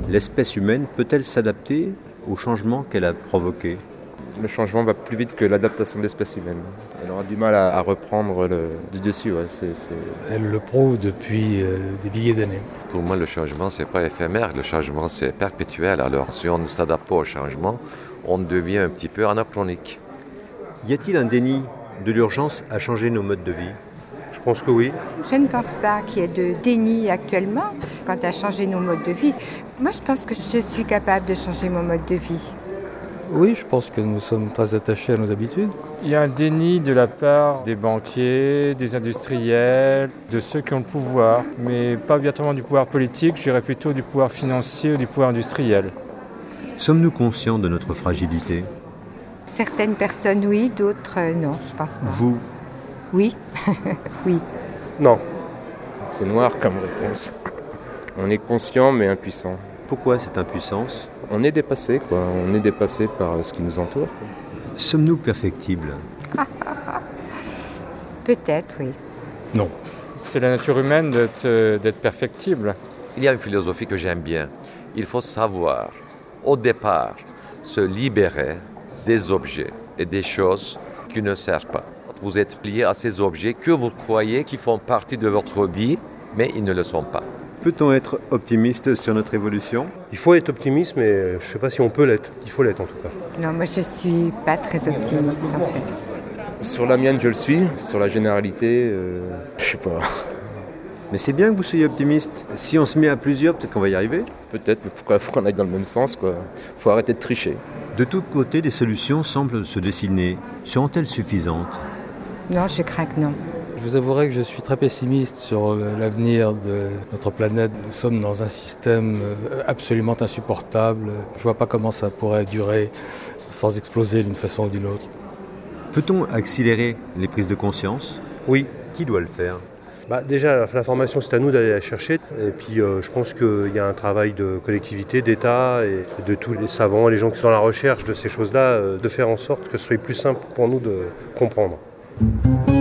L'espèce humaine peut-elle s'adapter au changement qu'elle a provoqué ? Le changement va plus vite que l'adaptation de l'espèce humaine. Elle aura du mal à reprendre du dessus. Ouais, Elle le prouve depuis des milliers d'années. Pour moi, le changement, c'est pas éphémère. Le changement, c'est perpétuel. Alors, si on ne s'adapte pas au changement, on devient un petit peu anachronique. Y a-t-il un déni de l'urgence à changer nos modes de vie ? Je pense que oui. Je ne pense pas qu'il y ait de déni actuellement quant à changer nos modes de vie. Moi, je pense que je suis capable de changer mon mode de vie. Oui, je pense que nous sommes très attachés à nos habitudes. Il y a un déni de la part des banquiers, des industriels, de ceux qui ont le pouvoir, mais pas obligatoirement du pouvoir politique, je dirais plutôt du pouvoir financier ou du pouvoir industriel. Sommes-nous conscients de notre fragilité ? Certaines personnes, oui, d'autres, non, je pense pas. Vous ? Oui, oui. Non, c'est noir comme réponse. On est conscient mais impuissant. Pourquoi cette impuissance ? On est dépassé, quoi. On est dépassé par ce qui nous entoure. Sommes-nous perfectibles ? Peut-être, oui. Non. C'est la nature humaine d'être perfectible. Il y a une philosophie que j'aime bien. Il faut savoir, au départ, se libérer des objets et des choses qui ne servent pas. Vous êtes lié à ces objets que vous croyez qui font partie de votre vie, mais ils ne le sont pas. Peut-on être optimiste sur notre évolution ? Il faut être optimiste, mais je ne sais pas si on peut l'être. Il faut l'être en tout cas. Non, moi je suis pas très optimiste en fait. Sur la mienne, je le suis. Sur la généralité, je sais pas. Mais c'est bien que vous soyez optimiste. Si on se met à plusieurs, peut-être qu'on va y arriver. Peut-être, mais faut qu'on aille dans le même sens, quoi. Faut arrêter de tricher. De tous côtés, des solutions semblent se dessiner. Seront-elles suffisantes ? Non, je crains que non. Je vous avouerai que je suis très pessimiste sur l'avenir de notre planète. Nous sommes dans un système absolument insupportable. Je ne vois pas comment ça pourrait durer sans exploser d'une façon ou d'une autre. Peut-on accélérer les prises de conscience ? Oui. Qui doit le faire ? Déjà, l'information, c'est à nous d'aller la chercher. Et puis, je pense qu'il y a un travail de collectivité, d'État et de tous les savants, les gens qui sont dans la recherche de ces choses-là, de faire en sorte que ce soit plus simple pour nous de comprendre.